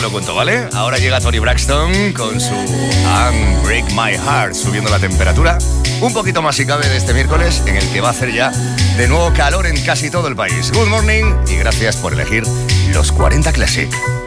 te lo cuento, ¿vale? Ahora llega Toni Braxton con su Unbreak My Heart, subiendo la temperatura un poquito más si cabe de este miércoles, en el que va a hacer ya de nuevo calor en casi todo el país. Good morning y gracias por elegir los 40 Classic.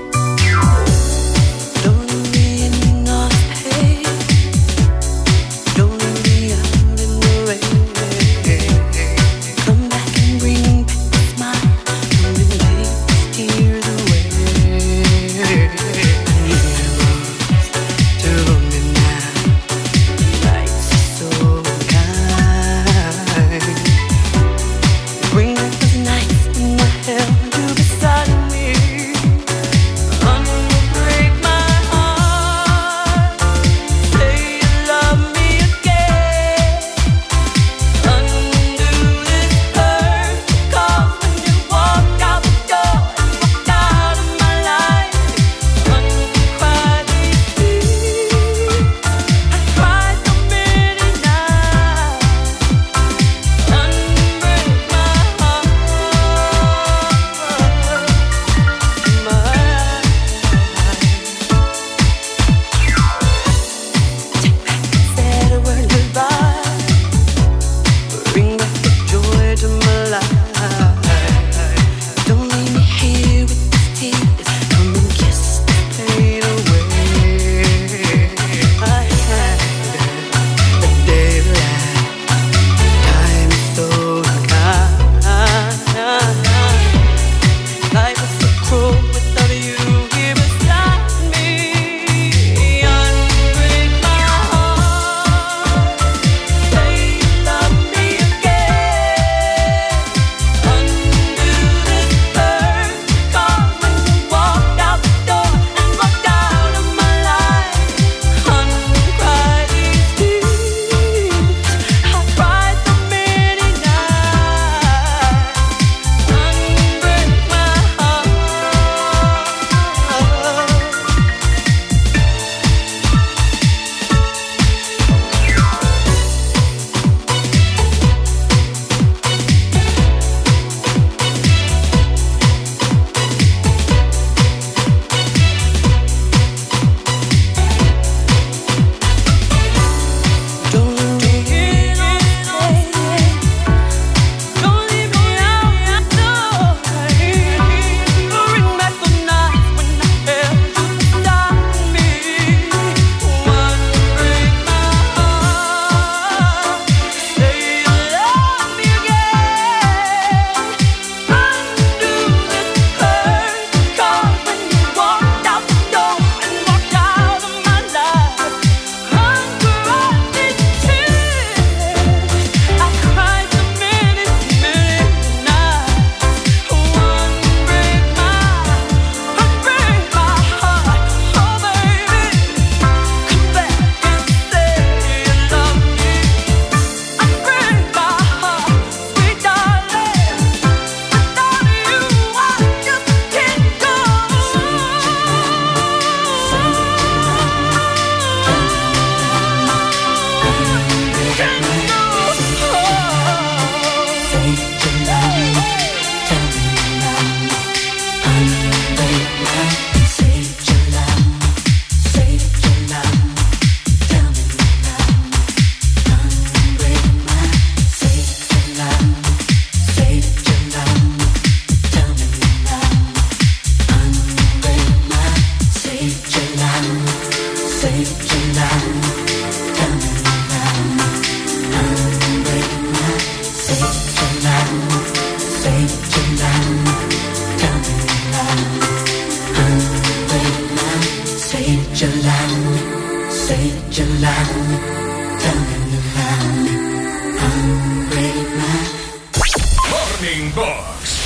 Morning Box.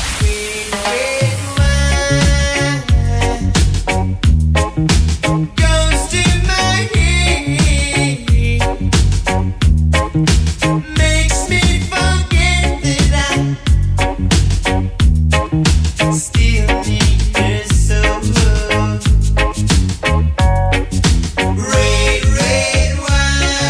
Red wine.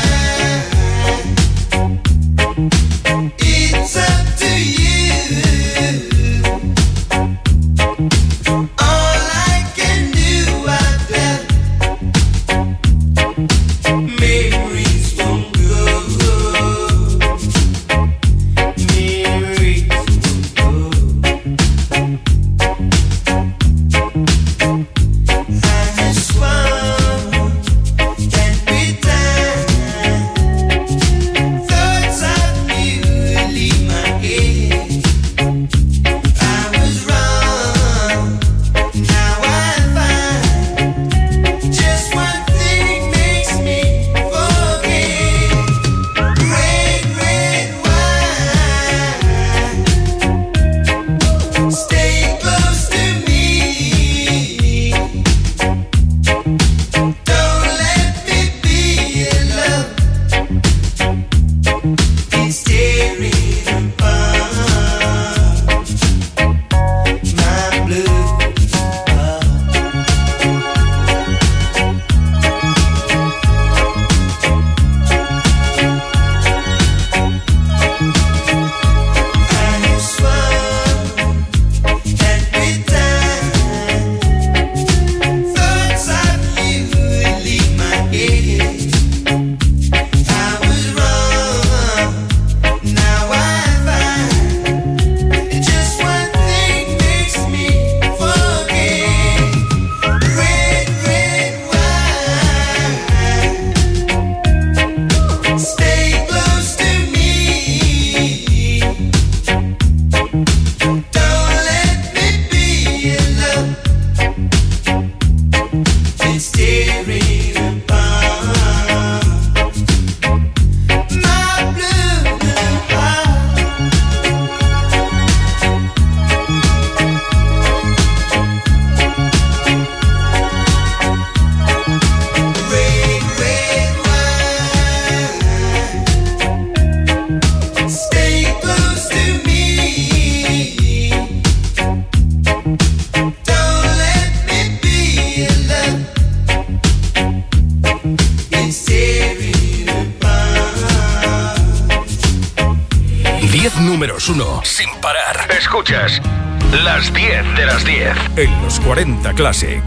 102.1. Sin parar. Escuchas las 10 de las 10. En los 40 Classic.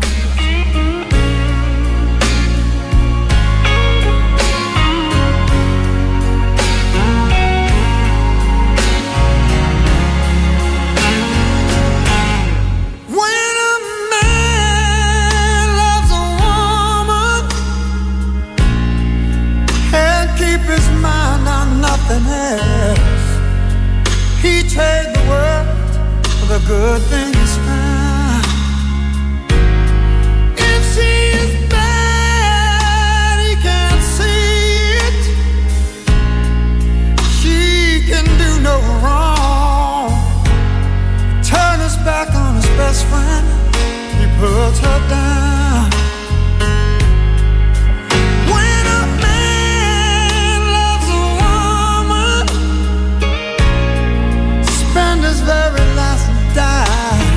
He trade the world for the good things found. If she is bad, he can't see it. She can do no wrong. Turn his back on his best friend, he puts her down. Very last die,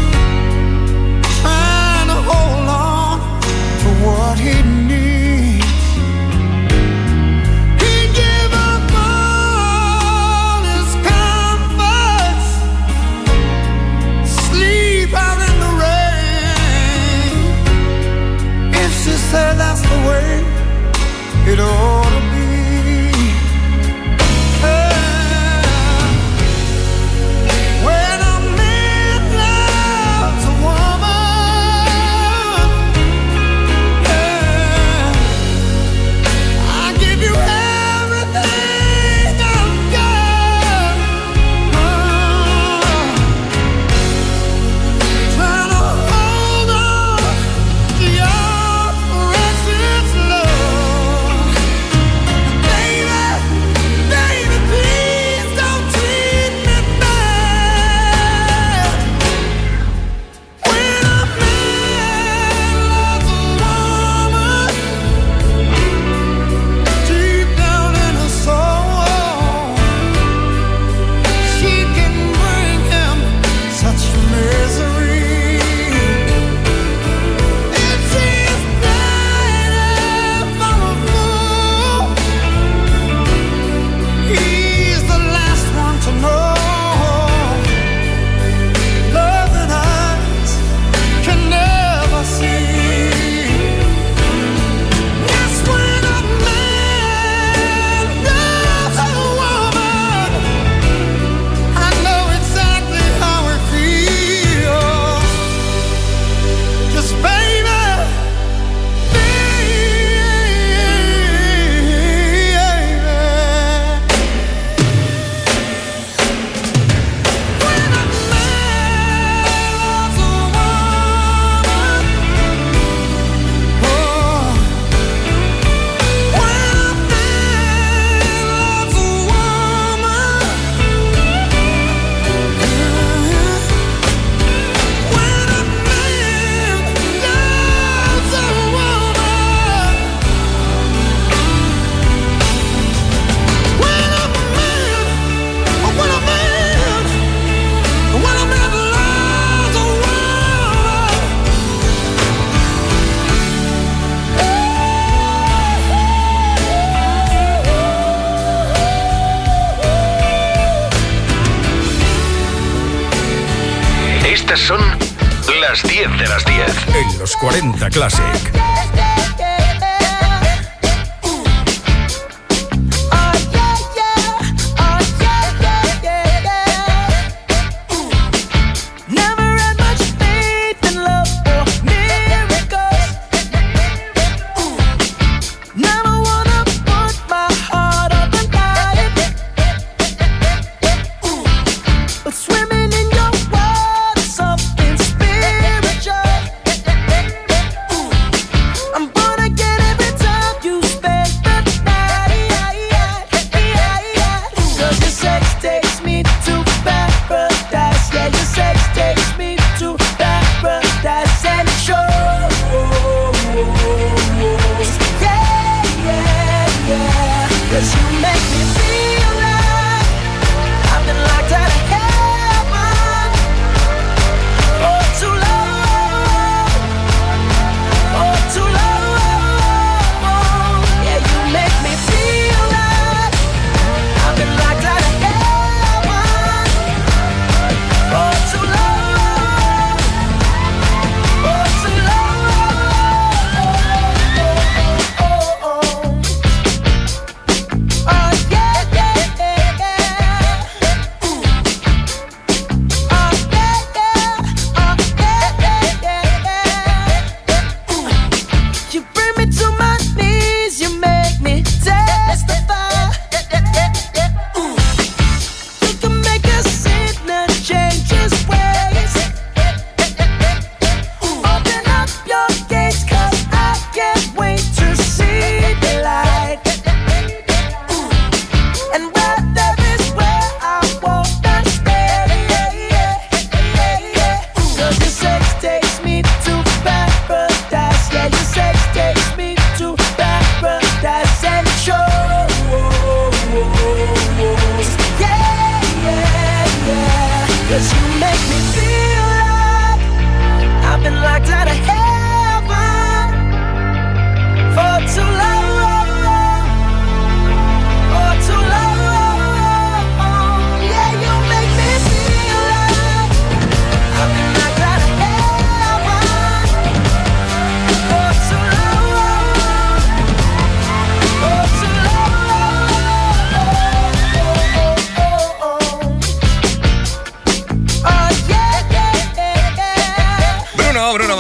trying to hold on to what he needs. He gave up all his comforts, sleep out in the rain. If she said that's the way it ought to be. Estas son las 10 de las 10 en los 40 Classic. I'm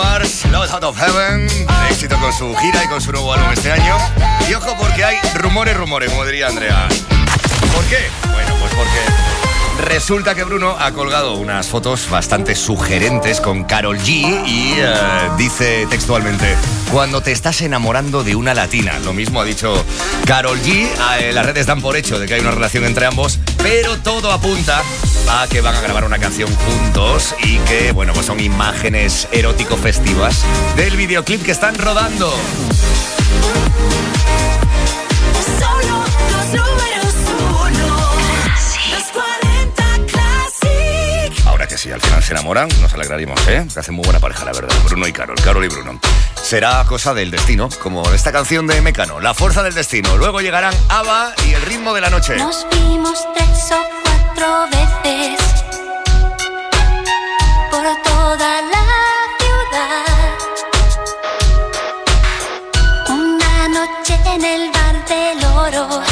Mars, Lost Out of Heaven, éxito con su gira y con su nuevo álbum este año. Y ojo porque hay rumores, como diría Andrea. ¿Por qué? Bueno, pues porque resulta que Bruno ha colgado unas fotos bastante sugerentes con Karol G y dice textualmente: cuando te estás enamorando de una latina. Lo mismo ha dicho Karol G. Las redes dan por hecho de que hay una relación entre ambos, pero todo apunta a que van a grabar una canción juntos y que, bueno, pues son imágenes erótico-festivas del videoclip que están rodando. Solo los números uno. Los 40 Classic. Ahora que sí, al final se enamoran, nos alegraríamos, ¿eh? Que hacen muy buena pareja, la verdad. Bruno y Karol, Karol y Bruno. Será cosa del destino, como esta canción de Mecano, La fuerza del destino. Luego llegarán ABBA y El ritmo de la noche. Nos vimos 3 o 4 veces por toda la ciudad. Una noche en el bar del Oro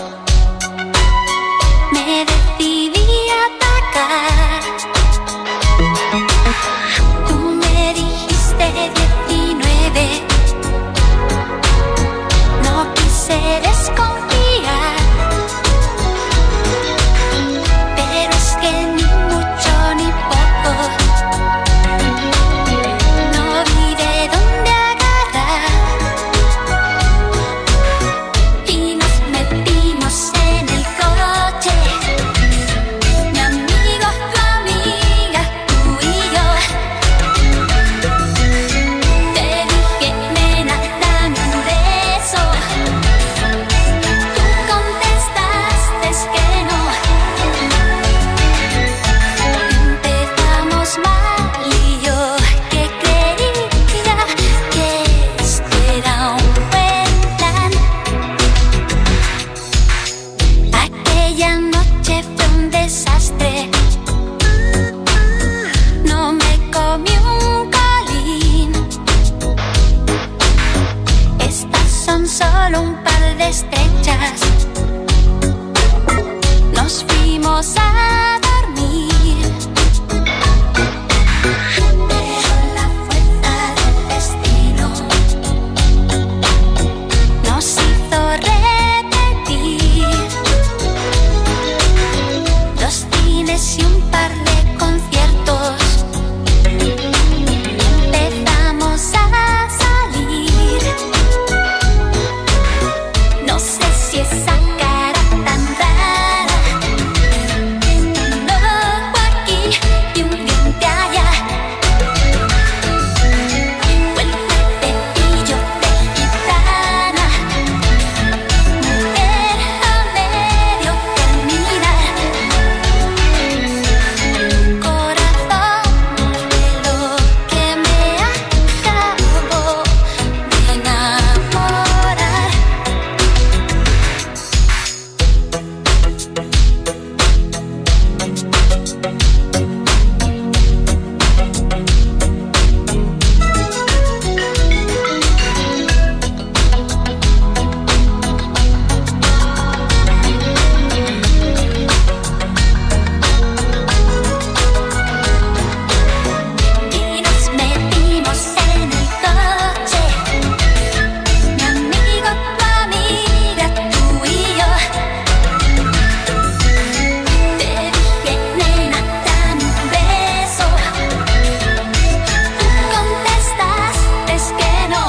me decidí a atacar. Tú me dijiste 19, no quise desconfiar, pero es que ni mucho ni poco, no vi de dónde agarrar y nos metimos en el coche, mi amigo, tu amiga, tú y yo. Te dije, nena, dame un beso. Tú contestaste que no. Empezamos mal y yo que creía que esto era un buen plan. Aquella noche fue un desastre. No me comí un colín. Estas son solo un par de estrechas. Nos fuimos a dormir, pero la fuerza del destino nos hizo repetir 2 cines y un par de conciertos. Empezamos a salir. No sé si esa cara tan rara, un ojo aquí y un diente allá, o el cuerpecillo de gitana, mujer a medio terminar. Corazón de lo que me acabo de enamorar. Y nos metimos en el coche, mi amigo, tu amiga, tú y yo. Te dije, nena, dame un beso. Tú contestaste que no.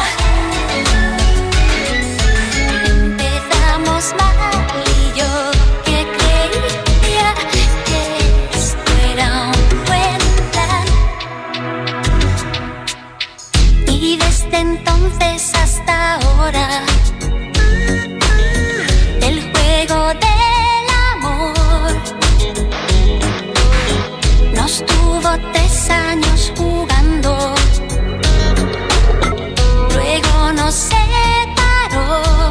Empezamos mal y yo que creía que esto era un buen plan. Y desde entonces hasta ahora, el juego del amor nos tuvo 3 años jugando, luego nos separó,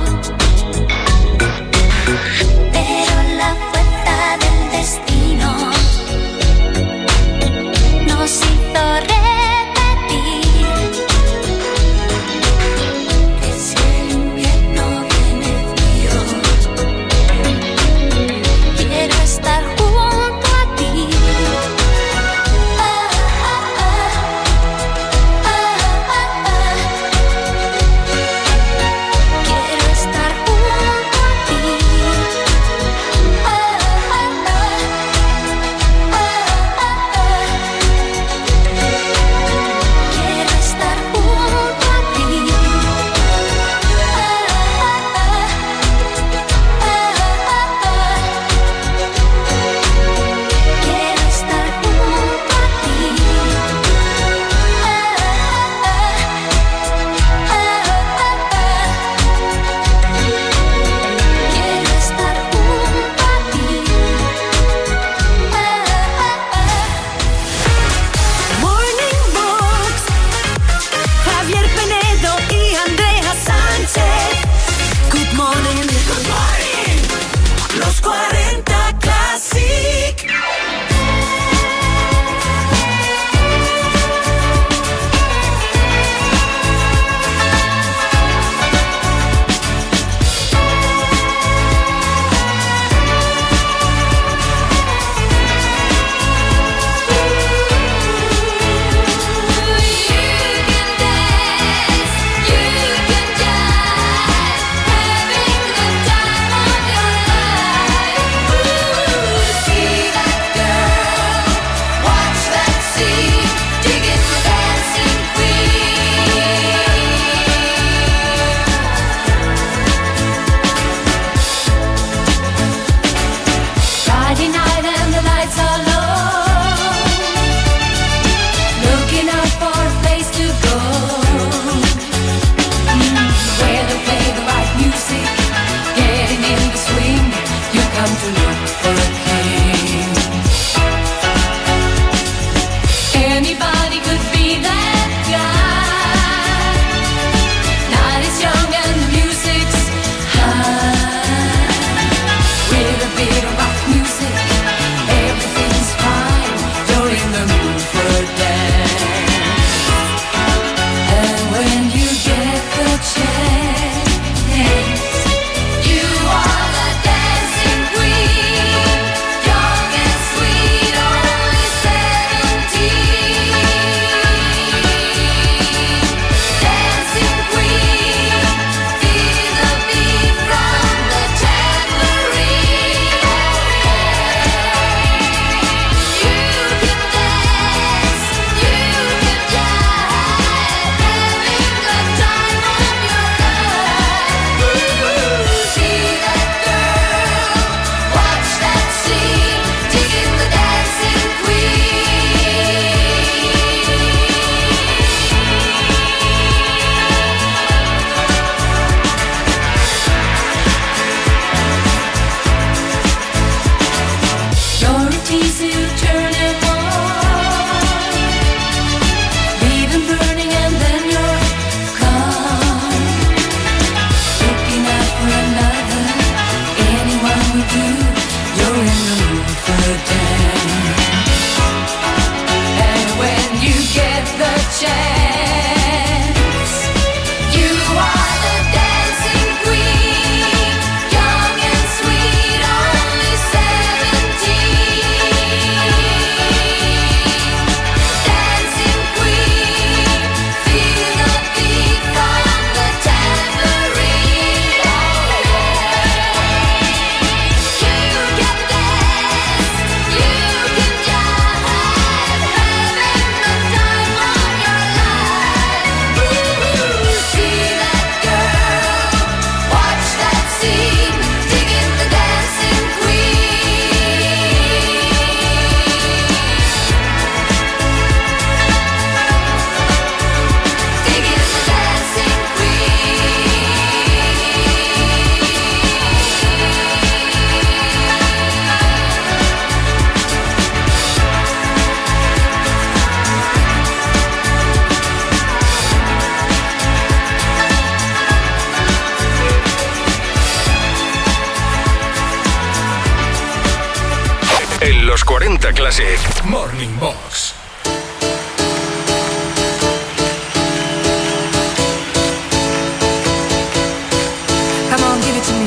pero la fuerza del destino nos hizo repetir 40 Classic. Morning Box. Come on, give it to me.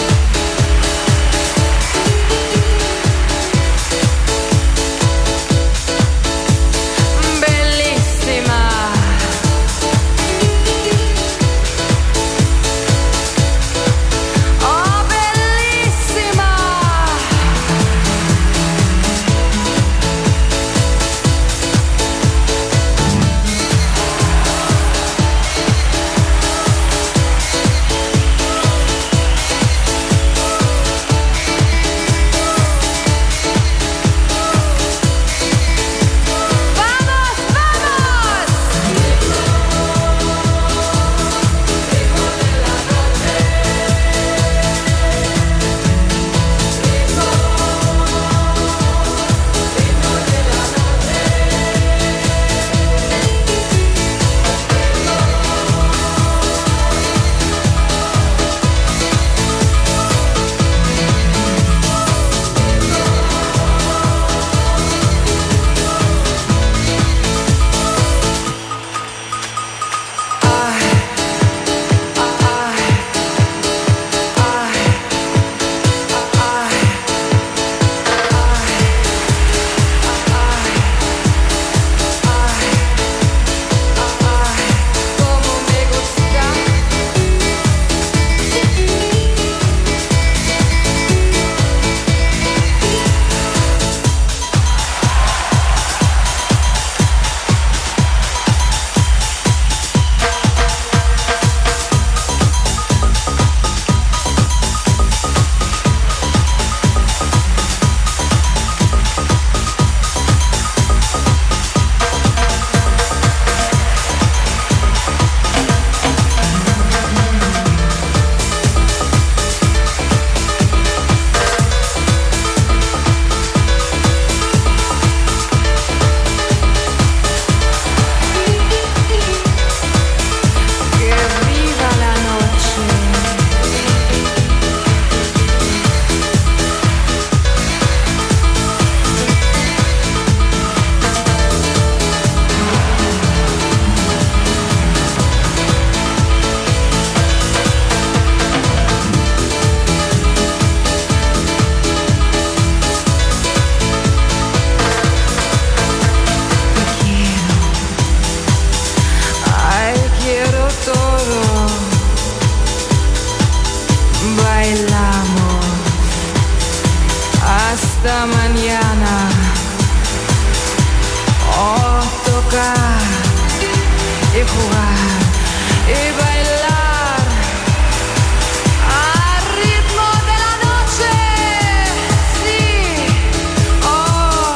Hasta mañana. Oh, tocar y jugar y bailar al ritmo de la noche. Sí, oh.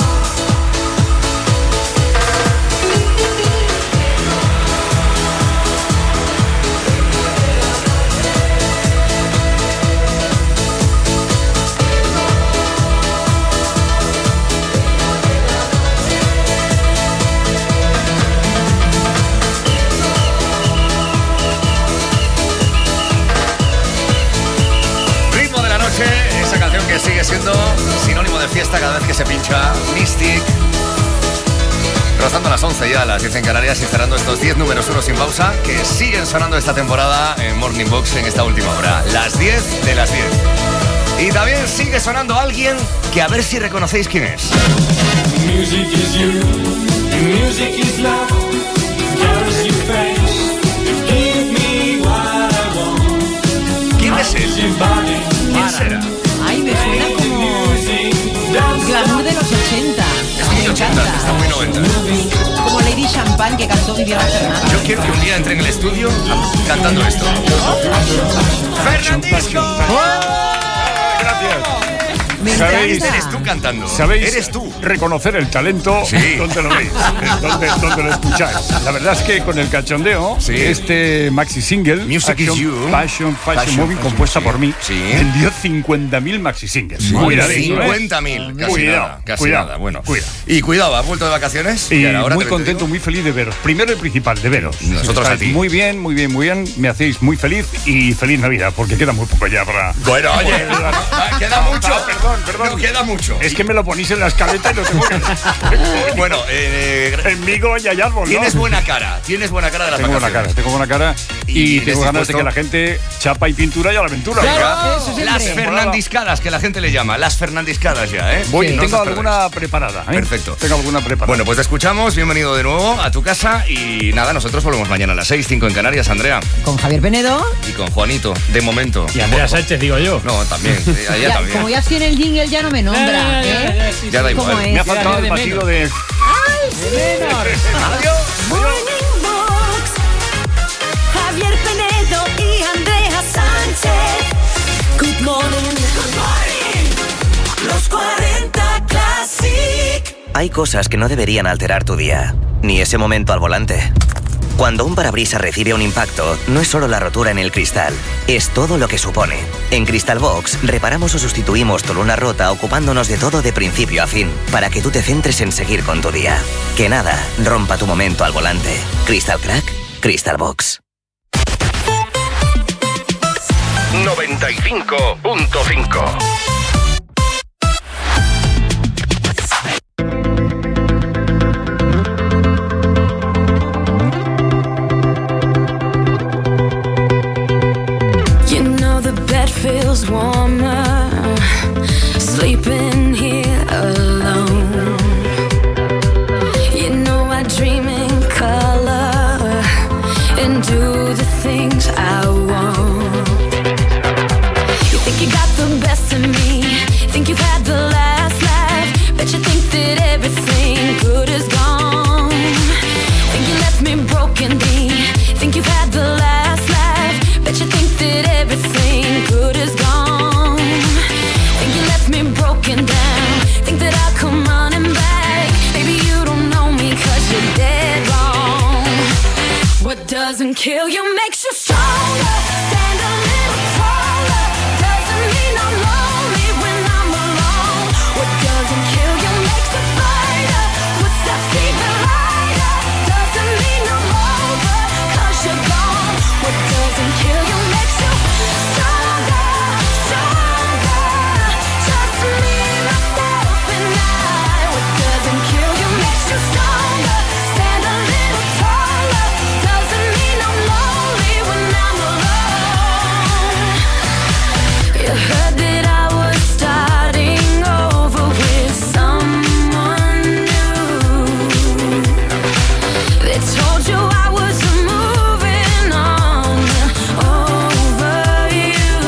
Esa canción que sigue siendo sinónimo de fiesta cada vez que se pincha, Mystic. Rozando las 11 ya, las 10 en Canarias, y cerrando estos 10 números 1 sin pausa que siguen sonando esta temporada en Morning Box en esta última hora. Las 10 de las 10. Y también sigue sonando alguien que a ver si reconocéis quién es. Music is you, music is love, girls you face, give me what I want. ¿Quién es él? ¿Quién será? Ay, me suena como glamour de los 80. Es muy 80, está muy 90. Como Lady Champagne que cantó Viviana Fernández. Yo quiero que un día entre en el estudio cantando esto. ¡Fernandisco! Gracias. Me ¿Sabéis? encanta. Eres tú cantando. ¿Sabéis? Eres tú. Reconocer el talento donde lo veis, donde lo escucháis. La verdad es que con el cachondeo, este maxi single, Music is You, Passion Movie, compuesta por mí, vendió 50.000 maxi singles. Sí. Cuidadito, 50.000, casi cuidado, nada, casi cuidado, nada. Bueno, cuidado. Y cuidado, ¿has vuelto de vacaciones? Y ahora muy te contento, digo. muy feliz de veros. Primero y principal, de veros. Nosotros Estáis a ti. muy bien, muy bien, muy bien. Me hacéis muy feliz y feliz Navidad, porque queda muy poco ya para... Bueno, oye, queda mucho. Perdón. No queda mucho. Es que me lo ponís en la escaleta y lo tengo que... Bueno, en Vigo ya hay árbol, ¿no? Tienes buena cara de las vacaciones. Tengo buena cara y tengo ganas de dispuesto? que la gente chapa y pintura y a la aventura. Claro, eso Las siempre. fernandiscadas, que la gente le llama. Las fernandiscadas ya, ¿eh? Voy, No tengo os perdáis. alguna preparada. Perfecto. Tengo alguna preparada. Bueno, pues te escuchamos. Bienvenido de nuevo a tu casa. Y nada, nosotros volvemos mañana a las 6, 5 en Canarias, Andrea. Con Javier Penedo. Y con Juanito, de momento. Y Andrea Sánchez, digo yo. No, también. Ella Ya, también. como ya tiene el jingle, ya no me nombra. Ya da igual. ¿Cómo es? me ha faltado el de vacío menos. de... Adiós. Morning Box, Javier Penedo y Andrea Sánchez. Good morning, good morning. Los 40 Classic. Hay cosas que no deberían alterar tu día, ni ese momento al volante. Cuando un parabrisas recibe un impacto, no es solo la rotura en el cristal, es todo lo que supone. En Crystal Box, reparamos o sustituimos tu luna rota ocupándonos de todo de principio a fin, para que tú te centres en seguir con tu día. Que nada rompa tu momento al volante. Crystal Crack, Crystal Box. 95.5. You know the bed feels warmer, sleeping here alone. You know I dream in color and do the things I want. You think you got the best of me, think you've had the last laugh, bet you think that everything good is gone. Think you left me broken, think you've had the last laugh, bet you think that everything good is gone. Think you left me broken down, think that I'll come running back. Baby, you don't know me 'cause you're dead wrong. What doesn't kill you makes you stronger. Stand a little taller. Doesn't mean I'm lonely when I'm alone. What doesn't kill you makes a fighter. Footsteps even lighter. Doesn't mean I'm over 'cause you're gone. What doesn't kill you makes you stronger, stronger. Just me, myself, and I. What doesn't kill you makes you stronger. Stand a little taller. Doesn't mean I'm lonely when I'm alone. You heard that I was starting over with someone new. They told you I was moving on over you.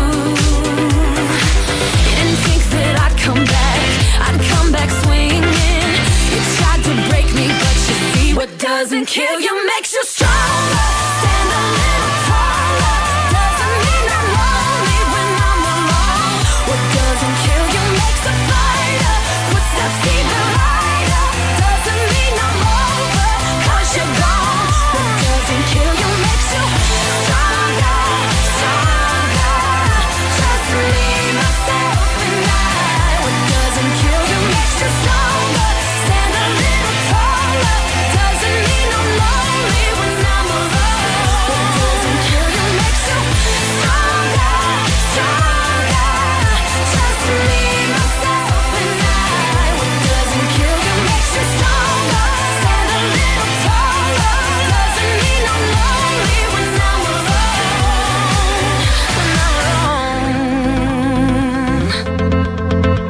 You didn't think that I'd come back swinging. You tried to break me, but you see what doesn't kill you makes you stronger. Stand a little taller. Doesn't mean I'm lonely when I'm alone. What doesn't kill you makes a fighter. Footsteps even lighter. Doesn't mean I'm over 'cause you're gone. What doesn't kill you makes you stronger, stronger. Just me, myself, and I. What doesn't kill you makes you stronger. Stand a little taller. Doesn't mean I'm lonely when I'm alone. What doesn't kill you makes you stronger, stronger. Just me, myself, and I. What doesn't kill you makes you stronger. Stand a little taller. Doesn't mean I'm lonely when I'm alone. When I'm alone.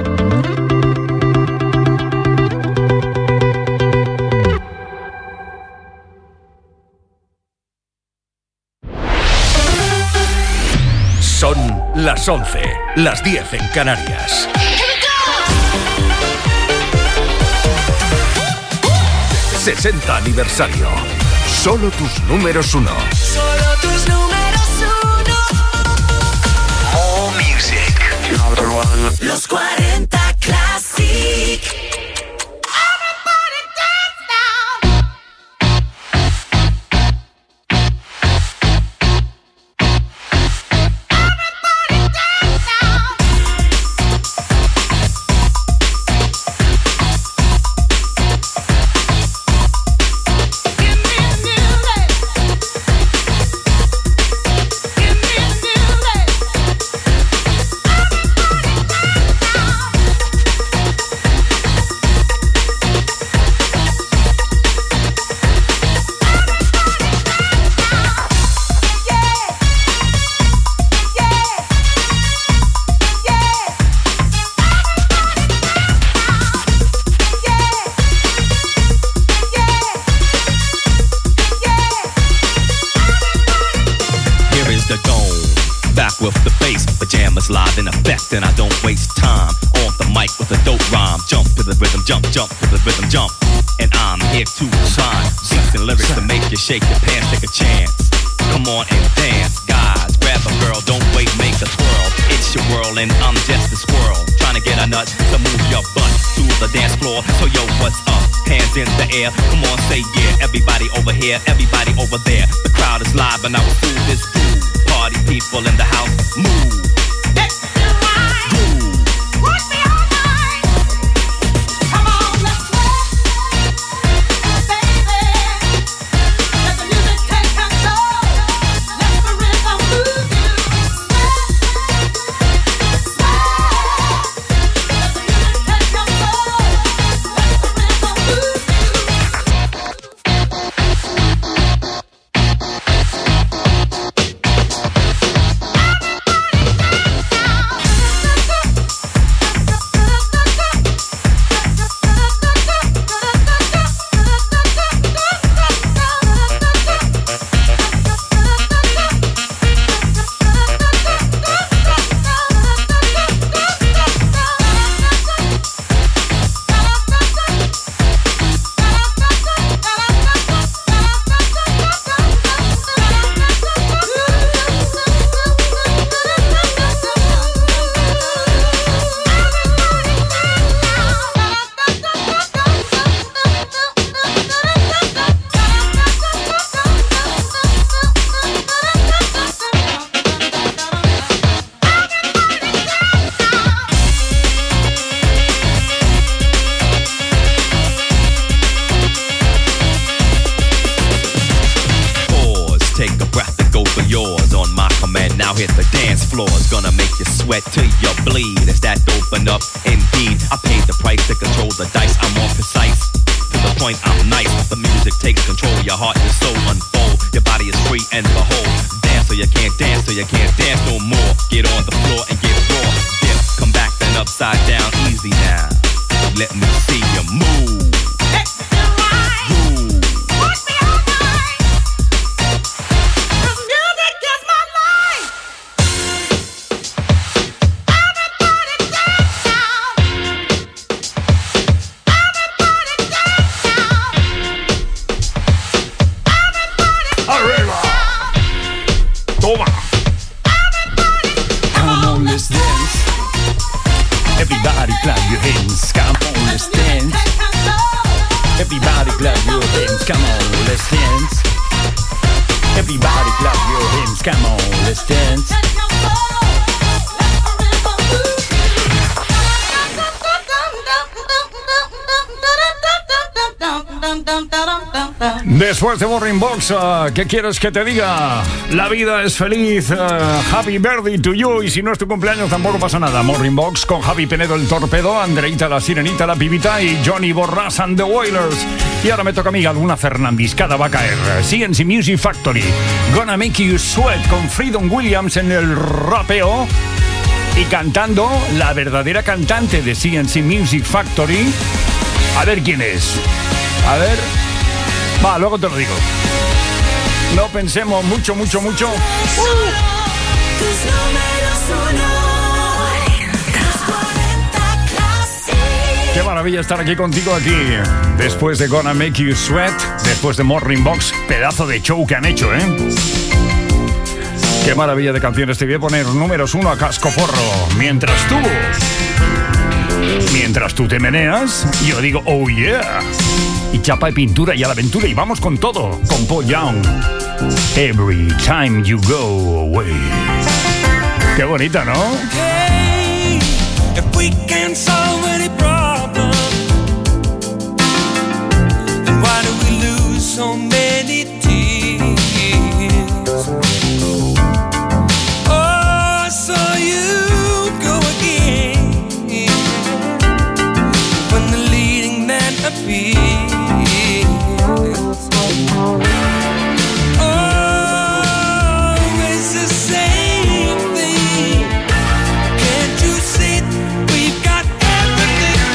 Son las 11, las 10 en Canarias. ¡60 aniversario! Solo tus números uno. Solo tus números uno. All Music. Los 40 Classic. with the bass. Pajamas live in effect, and I don't waste time on the mic with a dope rhyme. Jump to the rhythm, jump, jump to the rhythm, jump. And I'm here to shine. Beats and lyrics to make you shake your pants, take a chance. Come on and dance, guys. Grab a girl, don't wait, make a twirl. It's your world and I'm just a squirrel. Trying to get a nut to move your butt to the dance floor. So yo, what's up? Hands in the air. Come on, say yeah. Everybody over here, everybody over there. The crowd is live and I will do this groove. Party people in the house, move. Let's do right. Groove. Push me all night. Come on, let's sweat. Baby. Let the music take control. Let the rhythm move you. Sweat. Sweat. Let the music take control. Let the rhythm move you. Hit the dance floor, it's gonna make you sweat till you bleed. Is that open up? Indeed, I paid the price to control the dice. I'm more precise, to the point I'm nice. The music takes control, your heart and soul unfold. Your body is free and behold. Dance so you can't dance, so you can't dance no more. Get on the floor and get raw. Dip, come back then upside down, easy now. Let me see you move. Let's do right. Move. Push me all night. The music is my life. Toma. Come on, let's dance. Everybody clap your hands. Come on, let's dance. Everybody clap your hands. Come on, let's dance. Everybody clap your hands. Come on, let's dance. Después de Morning Box, ¿qué quieres que te diga? La vida es feliz. Happy birthday to you. Y si no es tu cumpleaños tampoco pasa nada. Morning Box con Javi Penedo el Torpedo, Andreita la Sirenita la Pibita y Johnny Borrás and the Wailers. Y ahora me toca a mí alguna Fernandiscada va a caer. CNC Music Factory, Gonna Make You Sweat con Freedom Williams en el rapeo. Y cantando la verdadera cantante de CNC Music Factory. A ver quién es. A ver. Va, luego te lo digo. No pensemos mucho. Tus números uno. Qué maravilla estar aquí contigo aquí. Después de Gonna Make You Sweat, después de Morning Box, pedazo de show que han hecho, ¿eh? Qué maravilla de canciones. Te voy a poner números uno a cascoporro. Mientras tú te meneas, yo digo, oh yeah. Y chapa y pintura y a la aventura y vamos con todo. Con Paul Young. Every time you go away. Qué bonita, ¿no? Hey, if we can't solve any problem, then why do we lose so many tears? Oh, I saw you go again when the leading man appeared. Everything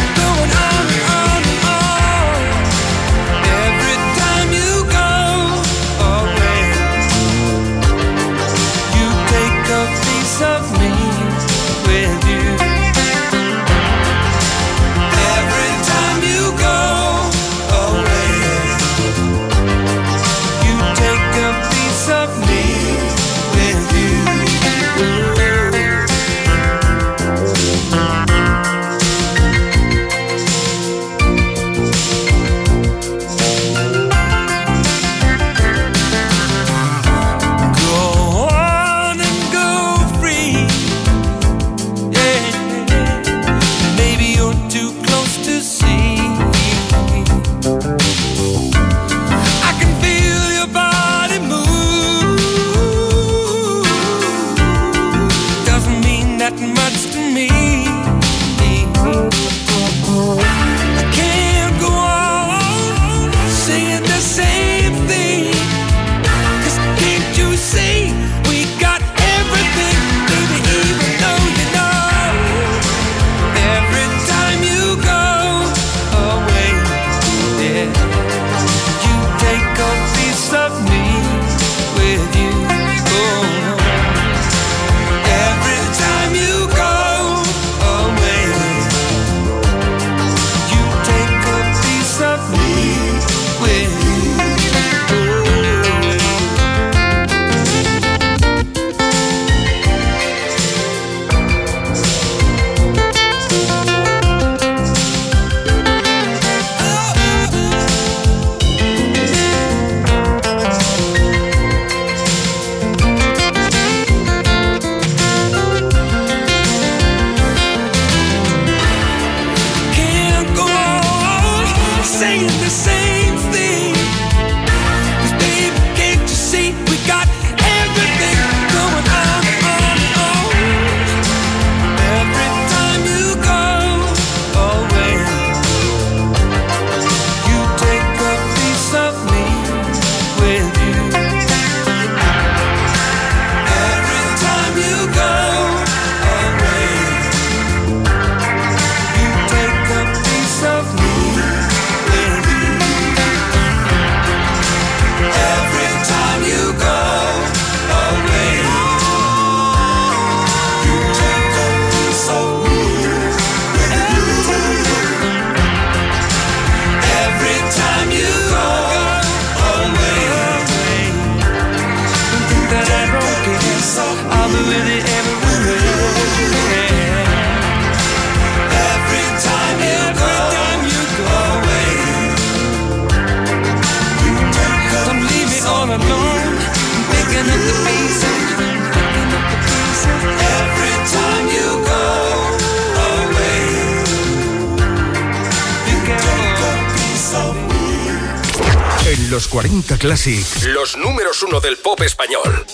En los 40 Classic, los números 1 del pop español.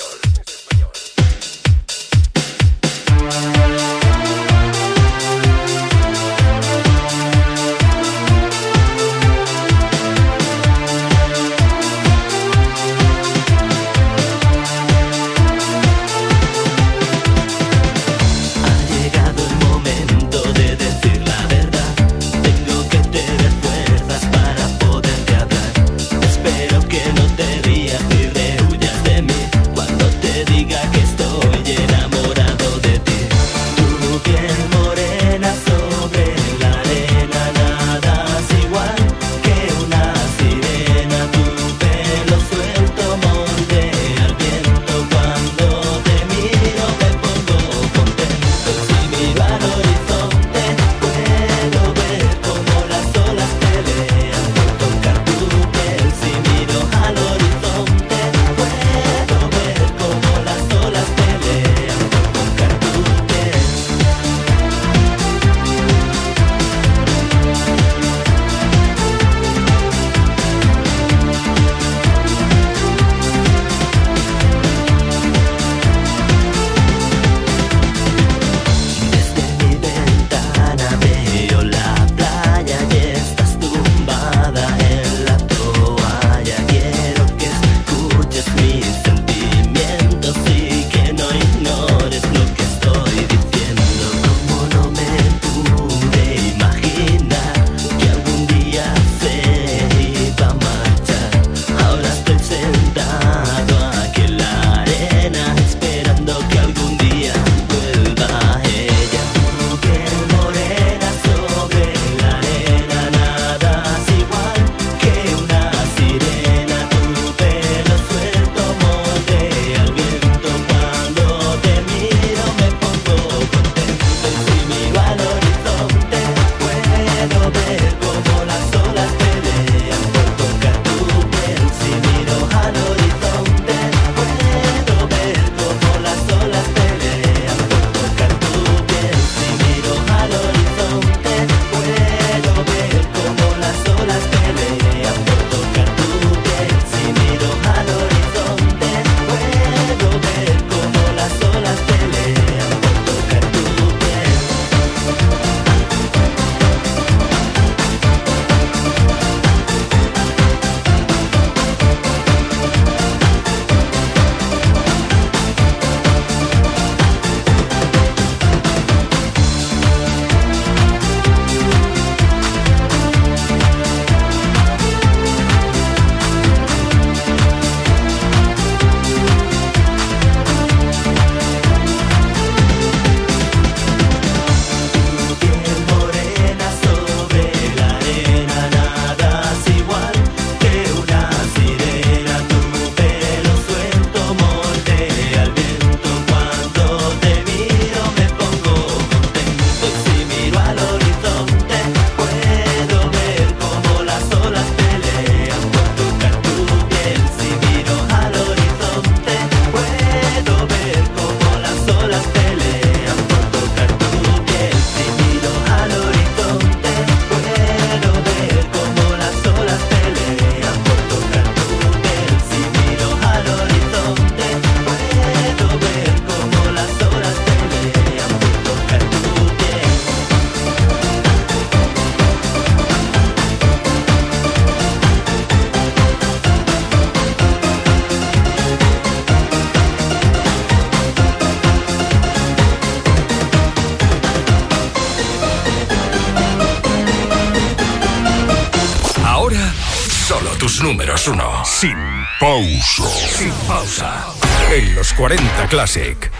tus números uno. Sin pausa. Sin pausa. En los 40 Classic.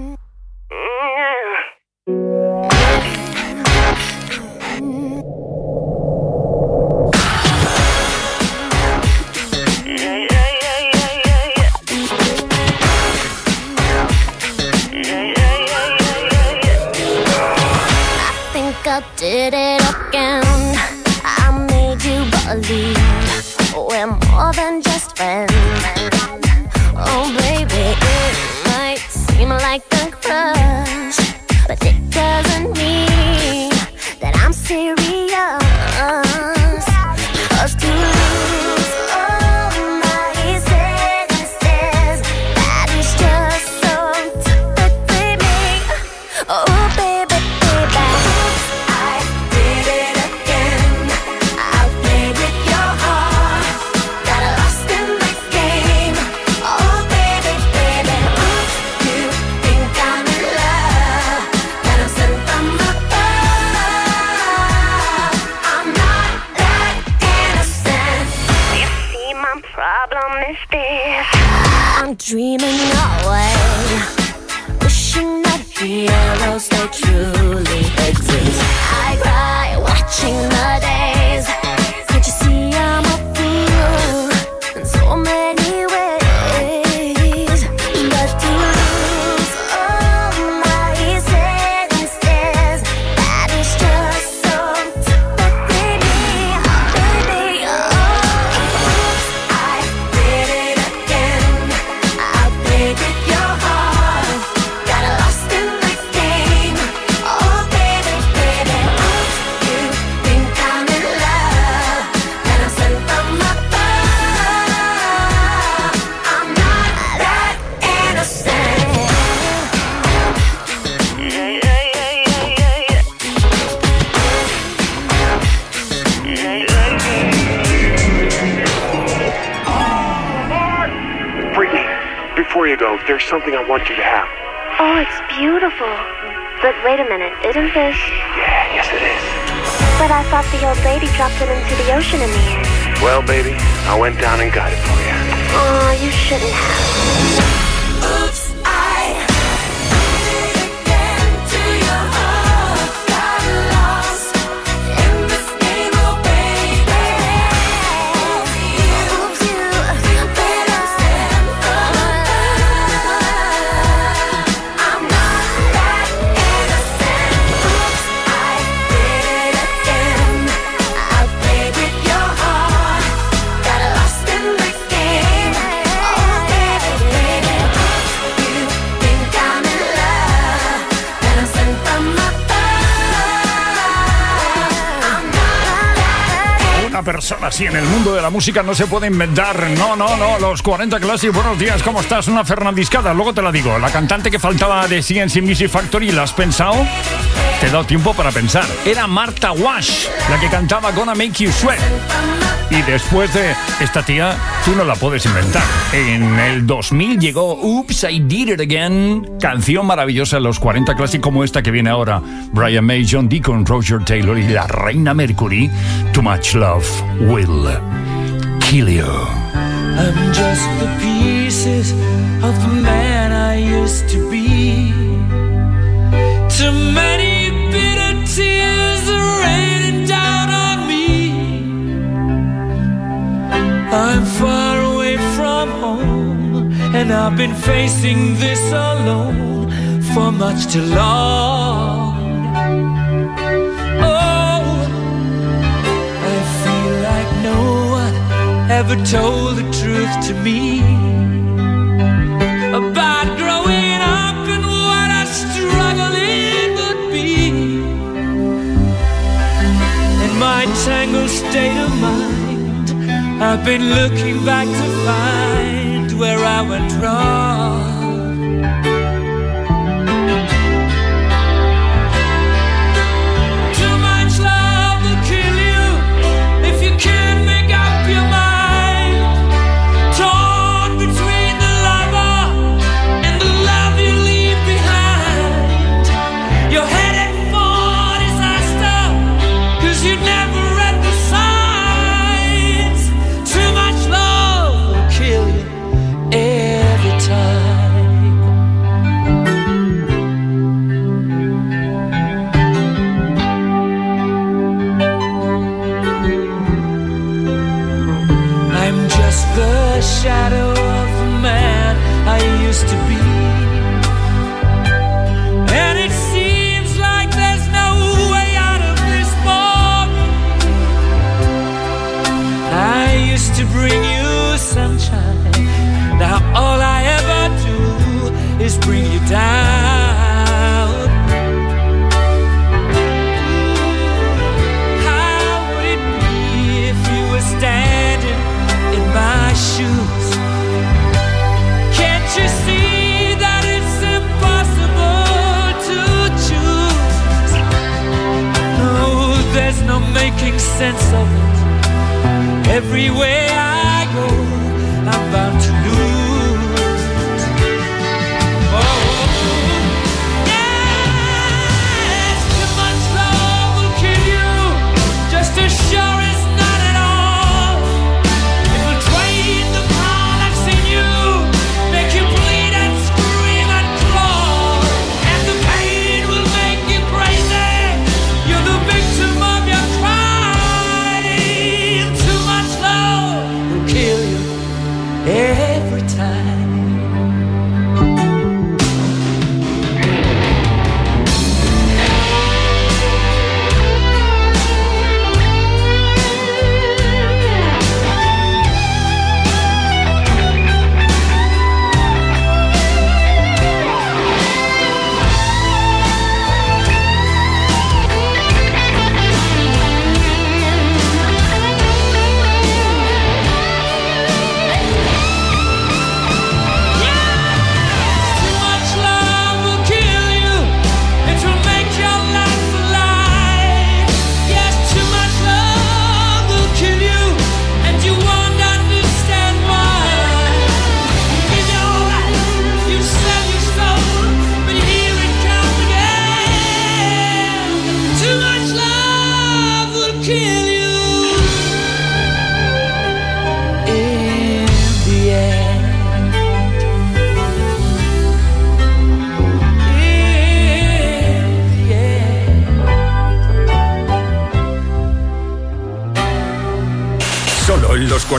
Did it again. I made you believe we're more than just friends. Oh baby, I'm dreaming away, wishing that heroes they truly exist. I cry watching the days. Can't you see I'm a fool in so many ways? But to lose all my senses, that is just so but baby, baby, oh, I did it again. I played with your heart, got lost in the game. Oh baby, baby, oops, you think I'm in love, and I'm sent from above. I'm not that innocent. Brittany, before you go, there's something I want you to have. Oh, it's beautiful. But wait a minute, isn't this? Yeah, yes it is. But I thought the old lady dropped it into the ocean in the end. Well, baby, I went down and got it for you. Oh, you shouldn't have. Oops, I did it again to your heart. Got lost in this game, oh baby. Oops, you better stand from above. I'm not that innocent. Oops, I did it again. I played with your heart, got lost in the game. Oh baby, baby, you think I'm in love, and I'm sent from above. I'm not that. Una persona así en el mundo de la música no se puede inventar. No. Los 40 Classic, buenos días, ¿cómo estás? Una fernandiscada, luego te la digo. La cantante que faltaba de CNC Music Factory, ¿la has pensado? Te he dado tiempo para pensar. Era Martha Wash, la que cantaba Gonna Make You Sweat. Y después de esta tía, tú no la puedes inventar. En el 2000 llegó Oops, I Did It Again. Canción maravillosa en los 40 Classic como esta que viene ahora. Brian May, John Deacon, Roger Taylor y la reina Mercury. Too Much Love Will Kill You. I'm just the pieces of the man I used to be. Too many bitter tears are raining down on me. I'm far away from home, and I've been facing this alone for much too long. Oh, I feel like no one ever told the truth to me about growing up and what a struggle it would be. In my tangled state of mind, I've been looking back to find where I went wrong. Too much love will kill you if you can't make up your mind. Torn between the lover and the love you leave behind. You're headed for disaster, 'cause you never read the signs. Too much love will kill you every time. I'm just the shadow of the man I used to be. And it seems like there's no way out of this for me. I used to bring you sunshine. Now all I ever do is bring you down. How would it be if you were standing in my shoes? Can't you see that it's impossible to choose? No, there's no making sense of it. Everywhere I go, I'm bound to lose. Oh, yes, too much love will kill you, just as sure as not at all. It will drain the power that's in you.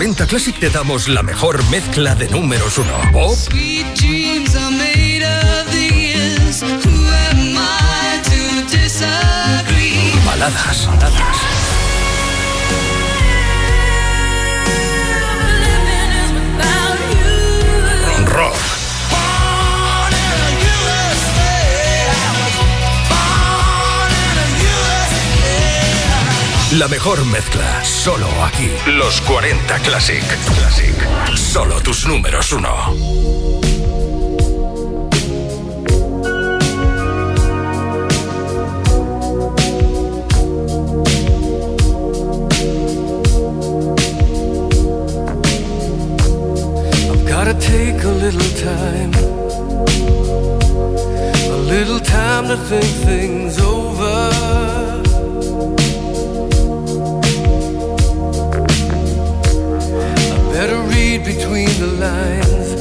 40 Classic te damos la mejor mezcla de números 1. Pop, Sweet dreams are made of these. Who am I to disagree? baladas, rock. La mejor mezcla, solo aquí. Los 40 Classic. Solo tus números 1. Gotta take a little time to think things over. I better read between the lines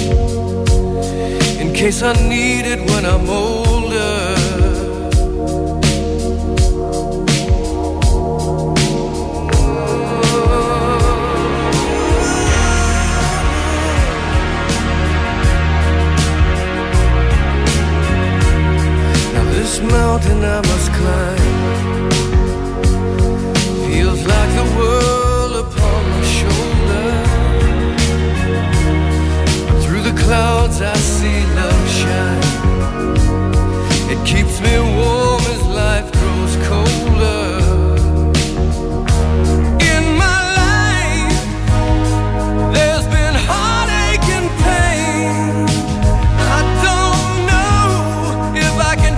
in case I need it when I'm older. This mountain I must climb feels like the world upon my shoulder. Through the clouds I see love shine. It keeps me warm as life grows colder. In my life there's been heartache and pain. I don't know if I can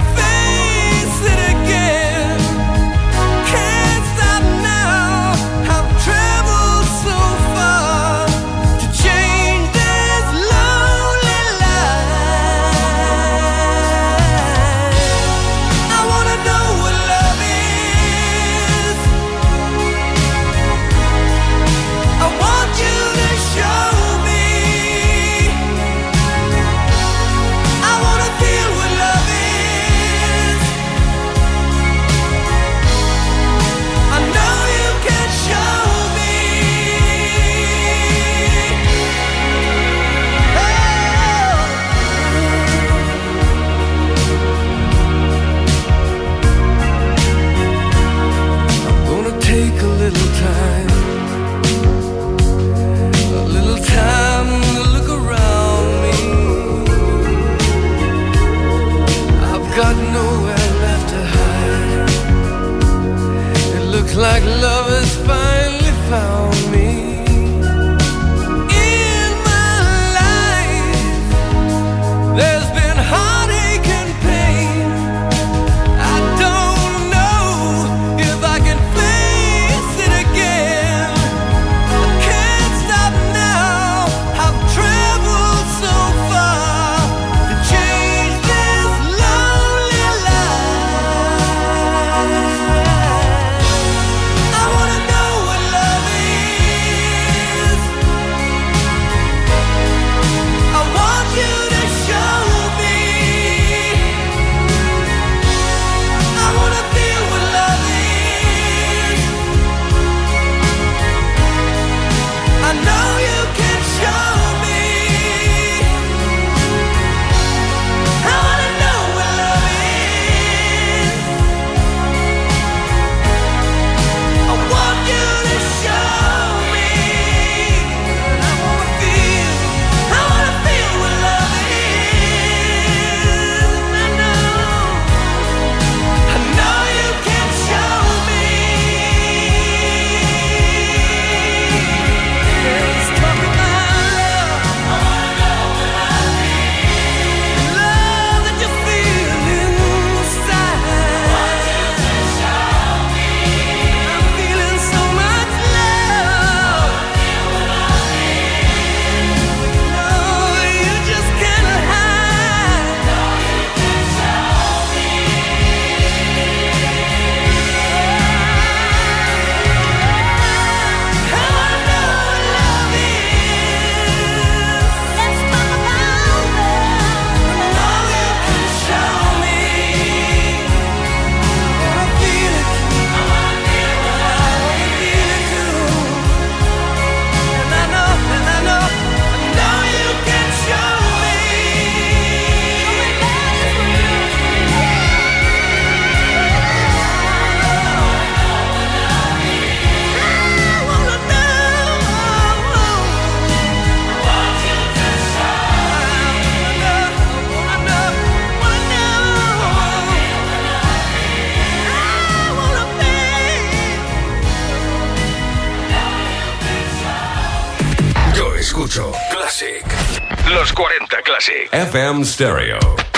Los 40 Classic. FM Stereo.